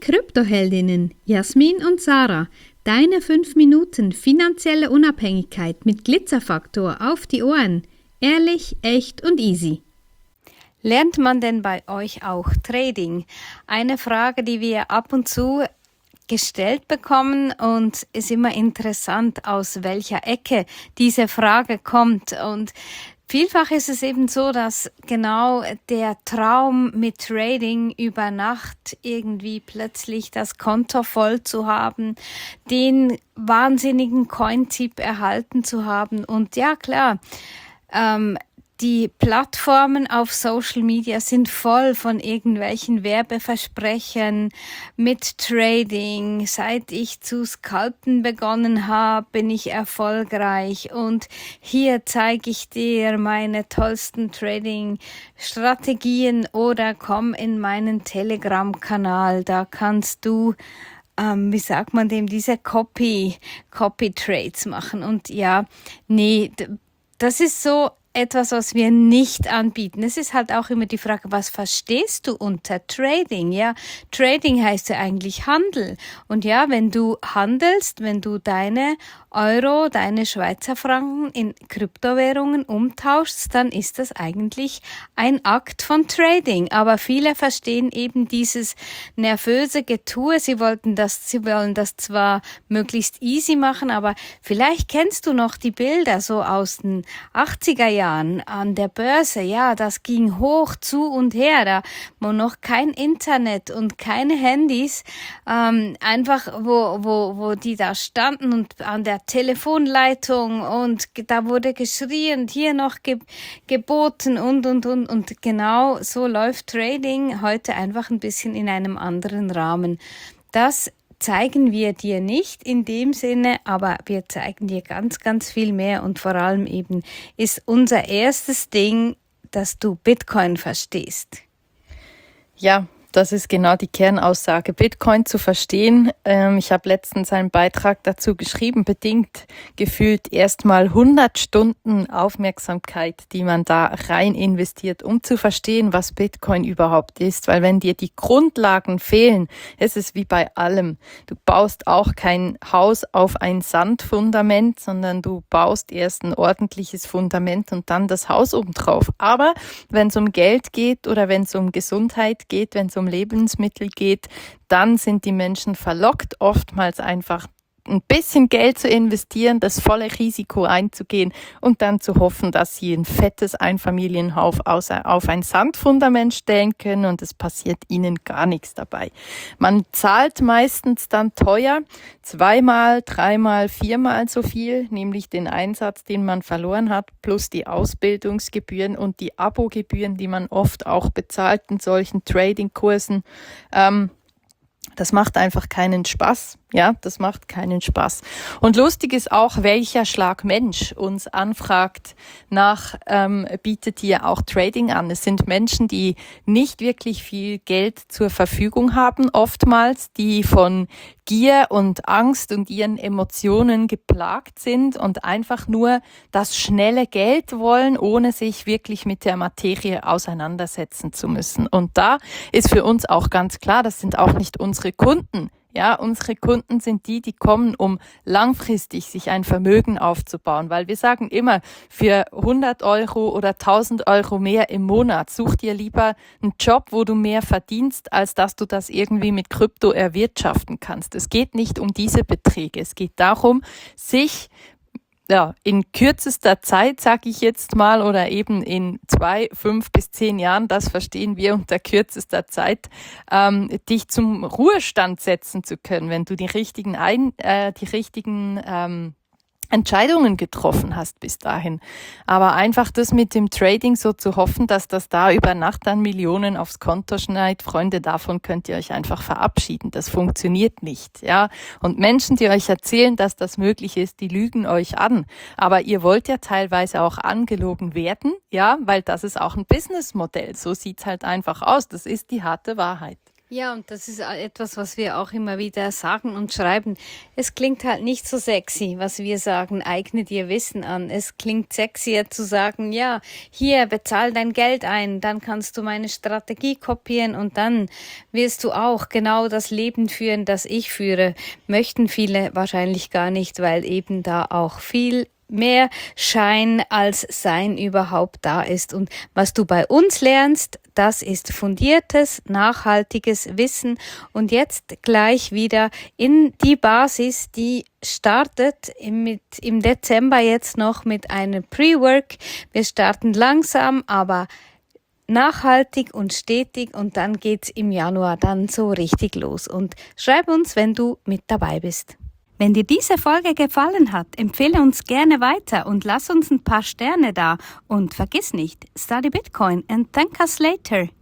Kryptoheldinnen Jasmin und Sarah, deine 5 Minuten finanzielle Unabhängigkeit mit Glitzerfaktor auf die Ohren. Ehrlich, echt und easy. Lernt man denn bei euch auch Trading? Eine Frage, die wir ab und zu gestellt bekommen und ist immer interessant, aus welcher Ecke diese Frage kommt. Und vielfach ist es eben so, dass genau der Traum mit Trading über Nacht irgendwie plötzlich das Konto voll zu haben, den wahnsinnigen Coin-Tipp erhalten zu haben. Und ja, klar, die Plattformen auf Social Media sind voll von irgendwelchen Werbeversprechen mit Trading. Seit ich zu scalpen begonnen habe, bin ich erfolgreich und hier zeige ich dir meine tollsten Trading-Strategien oder komm in meinen Telegram-Kanal. Da kannst du wie sagt man dem, diese Copy-Trades machen. Und ja, nee, das ist so etwas, was wir nicht anbieten. Es ist halt auch immer die Frage, was verstehst du unter Trading? Ja, Trading heißt ja eigentlich Handel. Und ja, wenn du handelst, wenn du deine Euro, deine Schweizer Franken in Kryptowährungen umtauschst, dann ist das eigentlich ein Akt von Trading. Aber viele verstehen eben dieses nervöse Getue. Sie wollen das zwar möglichst easy machen, aber vielleicht kennst du noch die Bilder so aus den 80er Jahren an der Börse. Ja, das ging hoch zu und her, da wo noch kein Internet und keine Handys, einfach wo die da standen und an der Telefonleitung und da wurde geschrien, hier noch geboten und genau so läuft Trading heute einfach ein bisschen in einem anderen Rahmen. Das zeigen wir dir nicht in dem Sinne, aber wir zeigen dir ganz, ganz viel mehr und vor allem eben ist unser erstes Ding, dass du Bitcoin verstehst. Ja, das ist genau die Kernaussage, Bitcoin zu verstehen. Ich habe letztens einen Beitrag dazu geschrieben, bedingt gefühlt erstmal 100 Stunden Aufmerksamkeit, die man da rein investiert, um zu verstehen, was Bitcoin überhaupt ist. Weil wenn dir die Grundlagen fehlen, ist es wie bei allem. Du baust auch kein Haus auf ein Sandfundament, sondern du baust erst ein ordentliches Fundament und dann das Haus obendrauf. Aber wenn es um Geld geht oder wenn es um Gesundheit geht, wenn es um Lebensmittel geht, dann sind die Menschen verlockt, oftmals einfach ein bisschen Geld zu investieren, das volle Risiko einzugehen und dann zu hoffen, dass sie ein fettes Einfamilienhaus auf ein Sandfundament stellen können und es passiert ihnen gar nichts dabei. Man zahlt meistens dann teuer, 2-mal, 3-mal, 4-mal so viel, nämlich den Einsatz, den man verloren hat, plus die Ausbildungsgebühren und die Abogebühren, die man oft auch bezahlt in solchen Trading-Kursen. Das macht einfach keinen Spaß. Ja, das macht keinen Spaß. Und lustig ist auch, welcher Schlag Mensch uns anfragt bietet hier auch Trading an. Es sind Menschen, die nicht wirklich viel Geld zur Verfügung haben, oftmals, die von Gier und Angst und ihren Emotionen geplagt sind und einfach nur das schnelle Geld wollen, ohne sich wirklich mit der Materie auseinandersetzen zu müssen. Und da ist für uns auch ganz klar, das sind auch nicht unsere Kunden. Ja, unsere Kunden sind die kommen, um langfristig sich ein Vermögen aufzubauen, weil wir sagen immer, für 100 Euro oder 1000 Euro mehr im Monat such dir lieber einen Job, wo du mehr verdienst, als dass du das irgendwie mit Krypto erwirtschaften kannst. Es geht nicht um diese Beträge. Es geht darum, sich in kürzester Zeit, sage ich jetzt mal, oder eben in 2, 5 bis 10 Jahren, das verstehen wir unter kürzester Zeit, dich zum Ruhestand setzen zu können, wenn du die richtigen Entscheidungen getroffen hast bis dahin. Aber einfach das mit dem Trading so zu hoffen, dass das da über Nacht dann Millionen aufs Konto schneit, Freunde, davon könnt ihr euch einfach verabschieden. Das funktioniert nicht, ja. Und Menschen, die euch erzählen, dass das möglich ist, die lügen euch an. Aber ihr wollt ja teilweise auch angelogen werden, ja, weil das ist auch ein Businessmodell. So sieht's halt einfach aus. Das ist die harte Wahrheit. Ja, und das ist etwas, was wir auch immer wieder sagen und schreiben. Es klingt halt nicht so sexy, was wir sagen, eigne dir Wissen an. Es klingt sexier zu sagen, ja, hier, bezahl dein Geld ein, dann kannst du meine Strategie kopieren und dann wirst du auch genau das Leben führen, das ich führe. Möchten viele wahrscheinlich gar nicht, weil eben da auch viel mehr Schein als Sein überhaupt da ist. Und was du bei uns lernst, das ist fundiertes, nachhaltiges Wissen. Und jetzt gleich wieder in die Basis, die startet im Dezember jetzt noch mit einem Pre-Work. Wir starten langsam, aber nachhaltig und stetig und dann geht's im Januar dann so richtig los. Und schreib uns, wenn du mit dabei bist. Wenn dir diese Folge gefallen hat, empfehle uns gerne weiter und lass uns ein paar Sterne da. Und vergiss nicht, study Bitcoin and thank us later.